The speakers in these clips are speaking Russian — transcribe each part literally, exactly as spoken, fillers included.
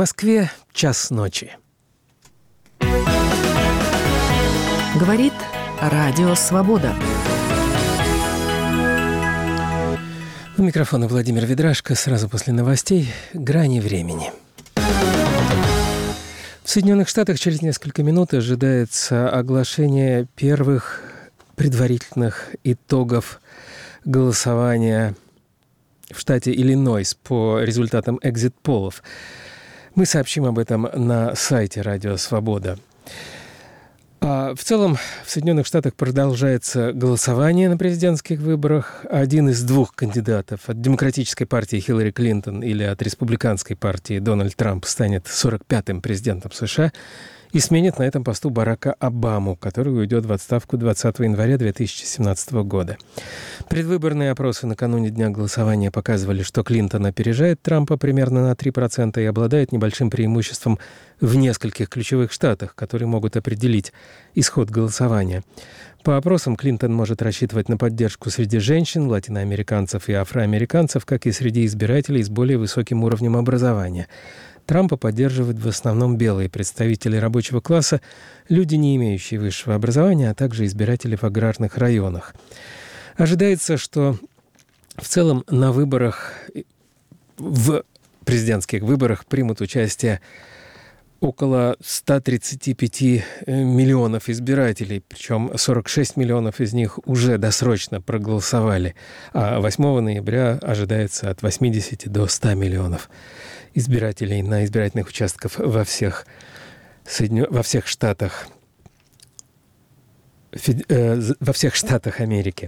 Москве час ночи. Говорит Радио Свобода. У микрофона Владимир Ведрашко. Сразу после новостей «Грани времени». В Соединенных Штатах через несколько минут ожидается оглашение первых предварительных итогов голосования в штате Иллинойс по результатам экзит-полов. Мы сообщим об этом на сайте «Радио Свобода». А в целом в Соединенных Штатах продолжается голосование на президентских выборах. Один из двух кандидатов от Демократической партии Хиллари Клинтон или от Республиканской партии Дональд Трамп станет сорок пятым президентом США и сменит на этом посту Барака Обаму, который уйдет в отставку двадцатого января две тысячи семнадцатого года. Предвыборные опросы накануне дня голосования показывали, что Клинтон опережает Трампа примерно на три процента и обладает небольшим преимуществом в нескольких ключевых штатах, которые могут определить исход голосования. По опросам Клинтон может рассчитывать на поддержку среди женщин, латиноамериканцев и афроамериканцев, как и среди избирателей с более высоким уровнем образования. Трампа поддерживают в основном белые представители рабочего класса, люди, не имеющие высшего образования, а также избиратели в аграрных районах. Ожидается, что в целом на выборах, в президентских выборах примут участие около ста тридцати пяти миллионов избирателей, причем сорок шесть миллионов из них уже досрочно проголосовали, а восьмого ноября ожидается от восьмидесяти до ста миллионов избирателей на избирательных участках во всех, Соединен... во всех штатах, Фед... э, во всех штатах Америки.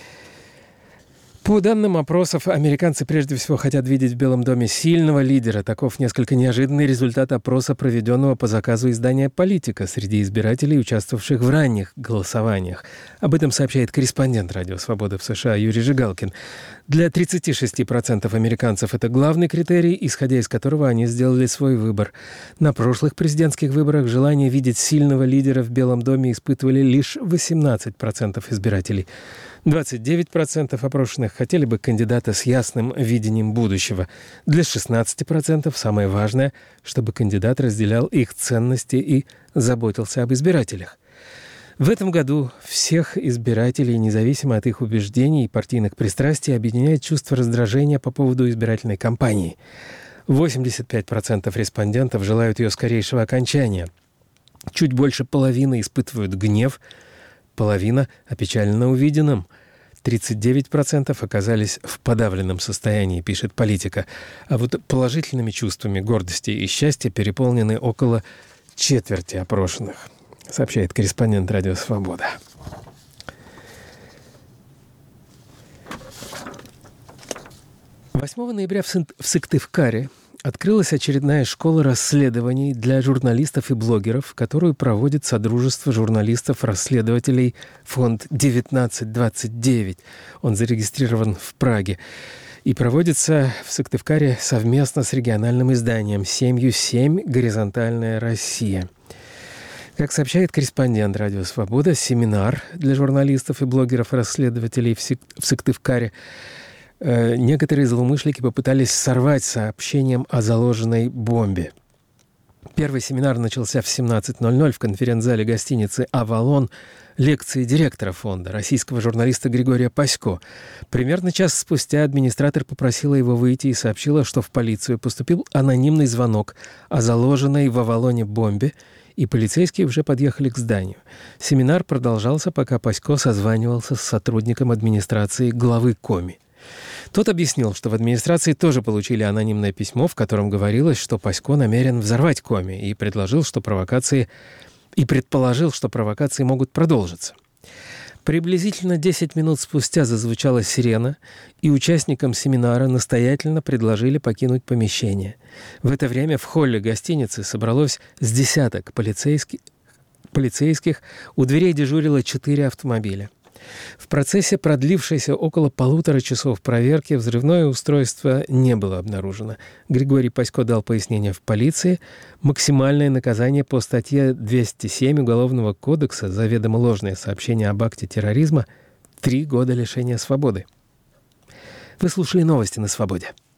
По данным опросов, американцы прежде всего хотят видеть в Белом доме сильного лидера. Таков несколько неожиданный результат опроса, проведенного по заказу издания «Политика» среди избирателей, участвовавших в ранних голосованиях. Об этом сообщает корреспондент «Радио Свобода» в США Юрий Жигалкин. Для тридцати шести процентов американцев это главный критерий, исходя из которого они сделали свой выбор. На прошлых президентских выборах желание видеть сильного лидера в Белом доме испытывали лишь восемнадцать процентов избирателей. двадцать девять процентов опрошенных хотели бы кандидата с ясным видением будущего. Для шестнадцати процентов самое важное, чтобы кандидат разделял их ценности и заботился об избирателях. В этом году всех избирателей, независимо от их убеждений и партийных пристрастий, объединяет чувство раздражения по поводу избирательной кампании. восемьдесят пять процентов респондентов желают ее скорейшего окончания. Чуть больше половины испытывают гнев, половина опечалена увиденным. тридцать девять процентов оказались в подавленном состоянии, пишет «Политика». А вот положительными чувствами гордости и счастья переполнены около четверти опрошенных, сообщает корреспондент «Радио Свобода». восьмого ноября в Сыктывкаре открылась очередная школа расследований для журналистов и блогеров, которую проводит Содружество журналистов-расследователей фонд девятнадцать двадцать девять. Он зарегистрирован в Праге. И проводится в Сыктывкаре совместно с региональным изданием «Семью семь. Горизонтальная Россия». Как сообщает корреспондент «Радио Свобода», семинар для журналистов и блогеров-расследователей в Сыктывкаре некоторые злоумышленники попытались сорвать сообщением о заложенной бомбе. Первый семинар начался в семнадцать ноль ноль в конференц-зале гостиницы «Авалон» лекции директора фонда, российского журналиста Григория Пасько. Примерно час спустя администратор попросила его выйти и сообщила, что в полицию поступил анонимный звонок о заложенной в Авалоне бомбе, и полицейские уже подъехали к зданию. Семинар продолжался, пока Пасько созванивался с сотрудником администрации главы Коми. Тот объяснил, что в администрации тоже получили анонимное письмо, в котором говорилось, что Пасько намерен взорвать Коми, и предложил, что провокации и предположил, что провокации могут продолжиться. Приблизительно десять минут спустя зазвучала сирена, и участникам семинара настоятельно предложили покинуть помещение. В это время в холле гостиницы собралось с десяток полицейских, полицейских, у дверей дежурило четыре автомобиля. В процессе продлившейся около полутора часов проверки взрывное устройство не было обнаружено. Григорий Пасько дал пояснение в полиции. Максимальное наказание по статье двести семь Уголовного кодекса за заведомо ложное сообщение об акте терроризма — три года лишения свободы. Вы слушали новости на «Свободе».